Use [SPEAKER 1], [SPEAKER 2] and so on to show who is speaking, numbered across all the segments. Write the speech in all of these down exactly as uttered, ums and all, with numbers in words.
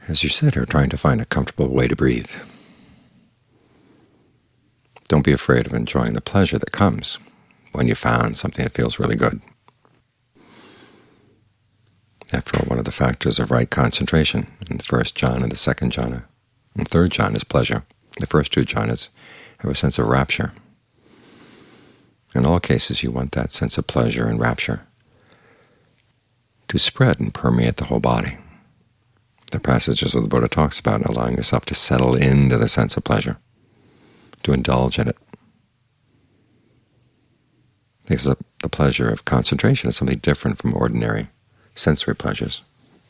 [SPEAKER 1] as you sit here trying to find a comfortable way to breathe. Don't be afraid of enjoying the pleasure that comes when you found something that feels really good. After all, one of the factors of right concentration in the first jhana and the second jhana and third jhana is pleasure. The first two jhanas have a sense of rapture. In all cases, you want that sense of pleasure and rapture to spread and permeate the whole body. The passages where the Buddha talks about allowing yourself to settle into the sense of pleasure, to indulge in it. Because the, the pleasure of concentration is something different from ordinary sensory pleasures.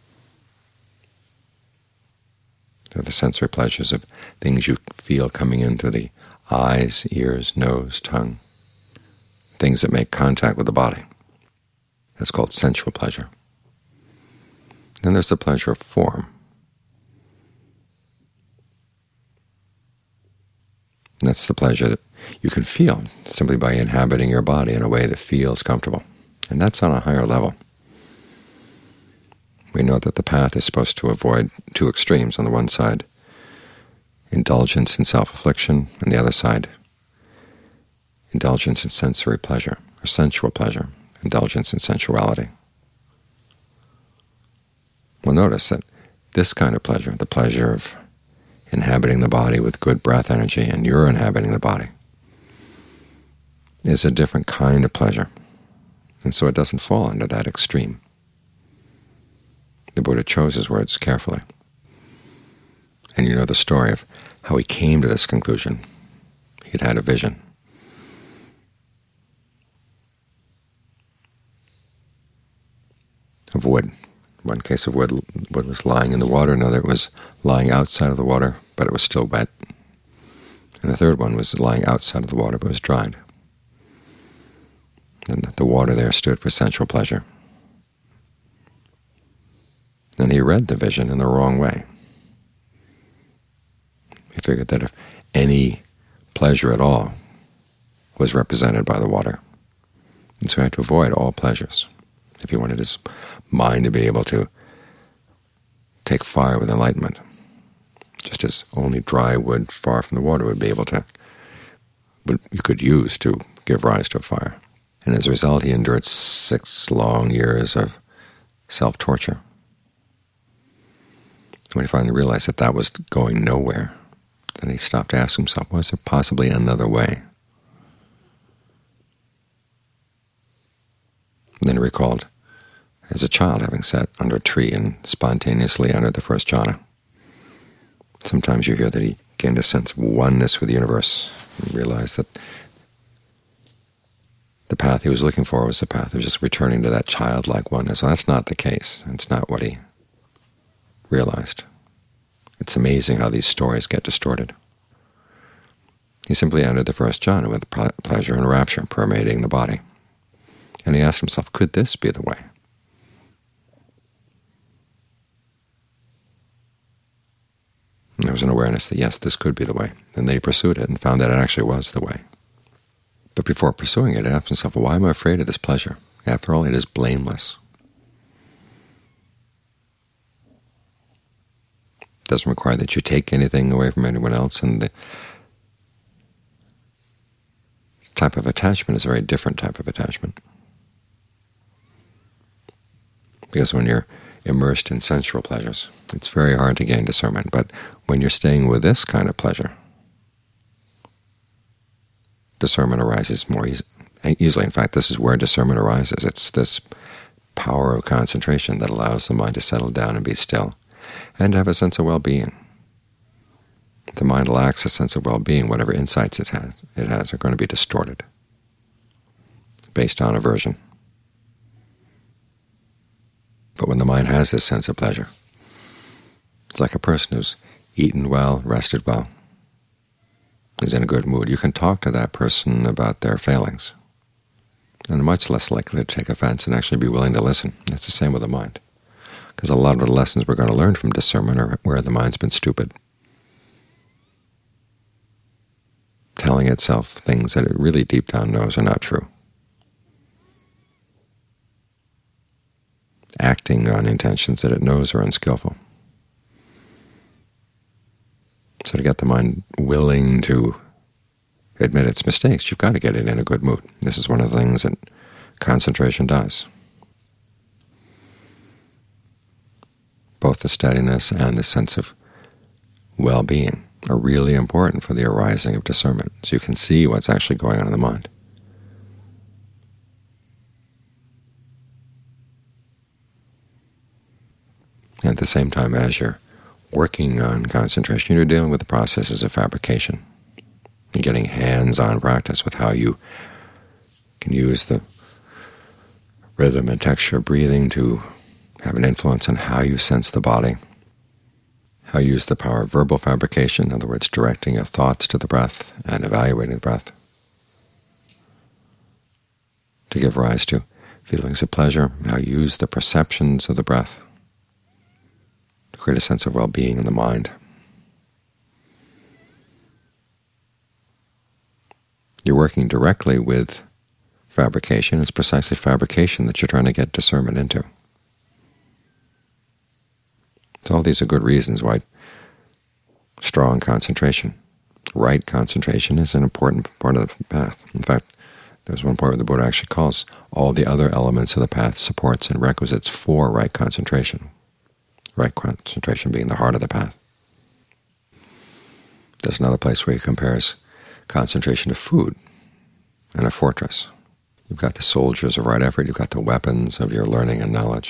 [SPEAKER 1] They're the sensory pleasures of things you feel coming in through the eyes, ears, nose, tongue, things that make contact with the body. That's called sensual pleasure. Then there's the pleasure of form. And that's the pleasure that you can feel simply by inhabiting your body in a way that feels comfortable. And that's on a higher level. We know that the path is supposed to avoid two extremes. On the one side, indulgence in self-affliction, and the other side, indulgence in sensory pleasure, or sensual pleasure, indulgence in sensuality. Well, notice that this kind of pleasure, the pleasure of inhabiting the body with good breath energy, and you're inhabiting the body, is a different kind of pleasure, and so it doesn't fall into that extreme. The Buddha chose his words carefully. And you know the story of how he came to this conclusion. He'd had a vision. Of wood. One case of wood, wood was lying in the water, another was lying outside of the water, but it was still wet. And the third one was lying outside of the water, but it was dried. And the water there stood for sensual pleasure. And he read the vision in the wrong way. He figured that if any pleasure at all was represented by the water, and so he had to avoid all pleasures. If he wanted his mind to be able to take fire with enlightenment, just as only dry wood far from the water would be able to, would, you could use to give rise to a fire. And as a result, he endured six long years of self-torture. When he finally realized that that was going nowhere, then he stopped to ask himself, was there possibly another way? And then he recalled, as a child, having sat under a tree and spontaneously entered the first jhana. Sometimes you hear that he gained a sense of oneness with the universe and realized that the path he was looking for was the path of just returning to that childlike oneness. Well, that's not the case. It's not what he realized. It's amazing how these stories get distorted. He simply entered the first jhana with pleasure and rapture permeating the body. And he asked himself, could this be the way? And there was an awareness that, yes, this could be the way. And then he pursued it and found that it actually was the way. But before pursuing it, he asked himself, well, why am I afraid of this pleasure? After all, it is blameless. It doesn't require that you take anything away from anyone else, and the type of attachment is a very different type of attachment. Because when you're immersed in sensual pleasures, it's very hard to gain discernment. But when you're staying with this kind of pleasure, discernment arises more easy, easily. In fact, this is where discernment arises. It's this power of concentration that allows the mind to settle down and be still, and to have a sense of well-being. If the mind lacks a sense of well-being, whatever insights it has, it has are going to be distorted based on aversion. But when the mind has this sense of pleasure, it's like a person who's eaten well, rested well, is in a good mood. You can talk to that person about their failings, and much less likely to take offense and actually be willing to listen. It's the same with the mind, because a lot of the lessons we're going to learn from discernment are where the mind's been stupid, telling itself things that it really deep down knows are not true, acting on intentions that it knows are unskillful. got to get the mind willing to admit its mistakes. You've got to get it in a good mood. This is one of the things that concentration does. Both the steadiness and the sense of well-being are really important for the arising of discernment, so you can see what's actually going on in the mind. And at the same time, as you're working on concentration, you're dealing with the processes of fabrication. You're getting hands-on practice with how you can use the rhythm and texture of breathing to have an influence on how you sense the body, how you use the power of verbal fabrication, in other words, directing your thoughts to the breath and evaluating the breath, to give rise to feelings of pleasure, how you use the perceptions of the breath to create a sense of well-being in the mind. You're working directly with fabrication. It's precisely fabrication that you're trying to get discernment into. So all these are good reasons why strong concentration, right concentration, is an important part of the path. In fact, there's one part where the Buddha actually calls all the other elements of the path supports and requisites for right concentration, right concentration being the heart of the path. There's another place where he compares concentration to food and a fortress. You've got the soldiers of right effort, you've got the weapons of your learning and knowledge.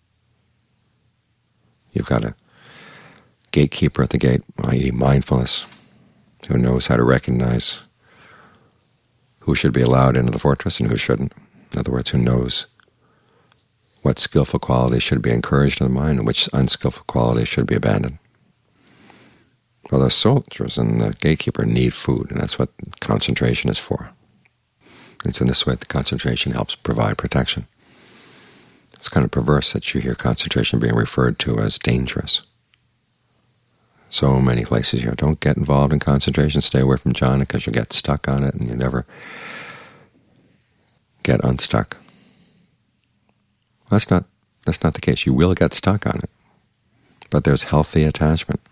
[SPEAKER 1] You've got a gatekeeper at the gate, that is mindfulness, who knows how to recognize who should be allowed into the fortress and who shouldn't. In other words, who knows what skillful qualities should be encouraged in the mind and which unskillful qualities should be abandoned. Well, the soldiers and the gatekeeper need food, and that's what concentration is for. It's in this way that concentration helps provide protection. It's kind of perverse that you hear concentration being referred to as dangerous. So many places here, don't get involved in concentration, stay away from jhana because you'll get stuck on it and you never get unstuck. That's not, that's not the case. You will get stuck on it, but there's healthy attachment.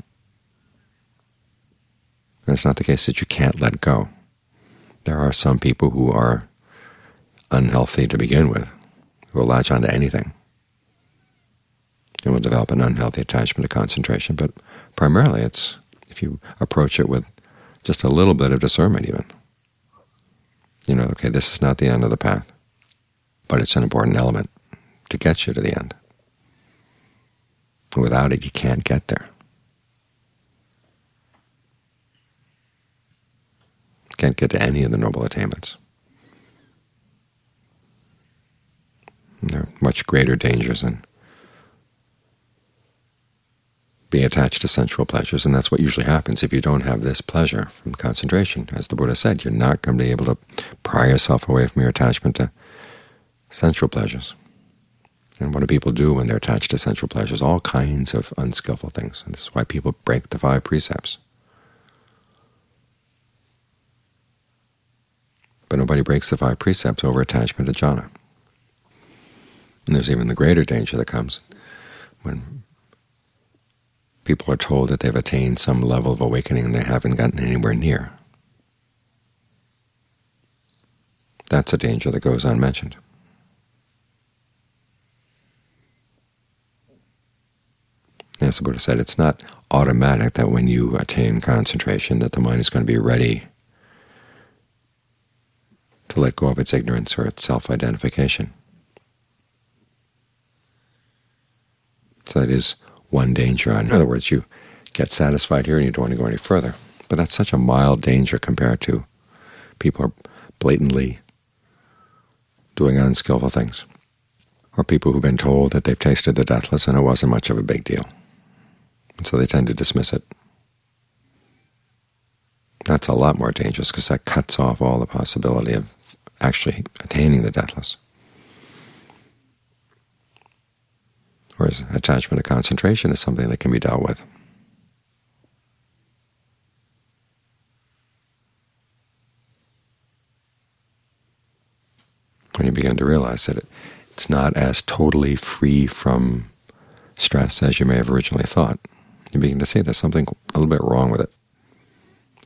[SPEAKER 1] And it's not the case that you can't let go. There are some people who are unhealthy to begin with, who will latch on to anything and will develop an unhealthy attachment to concentration. But primarily it's if you approach it with just a little bit of discernment even. You know, okay, this is not the end of the path, but it's an important element to get you to the end. Without it, you can't get there. Can't get to any of the noble attainments. And there are much greater dangers than being attached to sensual pleasures, and that's what usually happens if you don't have this pleasure from concentration. As the Buddha said, you're not going to be able to pry yourself away from your attachment to sensual pleasures. And what do people do when they're attached to sensual pleasures? All kinds of unskillful things. And this is why people break the five precepts. But nobody breaks the five precepts over attachment to jhana. And there's even the greater danger that comes when people are told that they've attained some level of awakening and they haven't gotten anywhere near. That's a danger that goes unmentioned. As the Buddha said, it's not automatic that when you attain concentration that the mind is going to be ready to let go of its ignorance or its self-identification. So that is one danger. In other words, you get satisfied here and you don't want to go any further. But that's such a mild danger compared to people who are blatantly doing unskillful things, or people who've been told that they've tasted the deathless and it wasn't much of a big deal. And so they tend to dismiss it. That's a lot more dangerous because that cuts off all the possibility of actually attaining the deathless. Whereas attachment to concentration is something that can be dealt with. When you begin to realize that it, it's not as totally free from stress as you may have originally thought, you begin to see there's something a little bit wrong with it.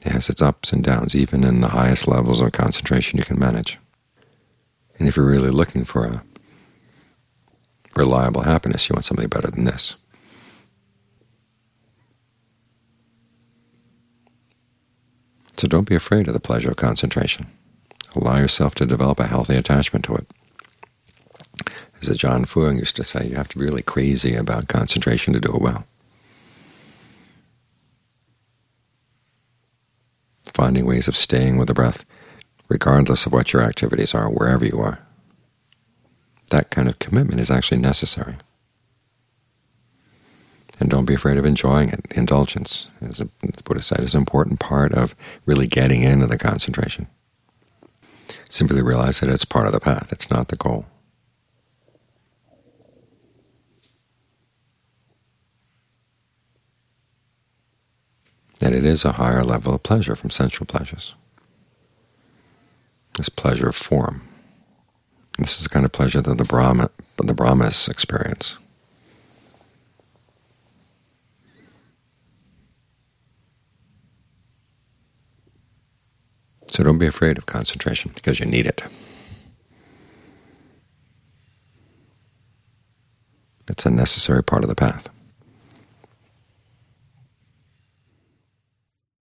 [SPEAKER 1] It has its ups and downs, even in the highest levels of concentration you can manage. And if you're really looking for a reliable happiness, you want something better than this. So don't be afraid of the pleasure of concentration. Allow yourself to develop a healthy attachment to it. As John Fuang used to say, you have to be really crazy about concentration to do it well. Finding ways of staying with the breath, regardless of what your activities are, wherever you are. That kind of commitment is actually necessary. And don't be afraid of enjoying it. The indulgence, as the Buddha said, is an important part of really getting into the concentration. Simply realize that it's part of the path. It's not the goal. That it is a higher level of pleasure from sensual pleasures. This pleasure of form. This is the kind of pleasure that the Brahma, the Brahmas experience. So don't be afraid of concentration, because you need it. It's a necessary part of the path.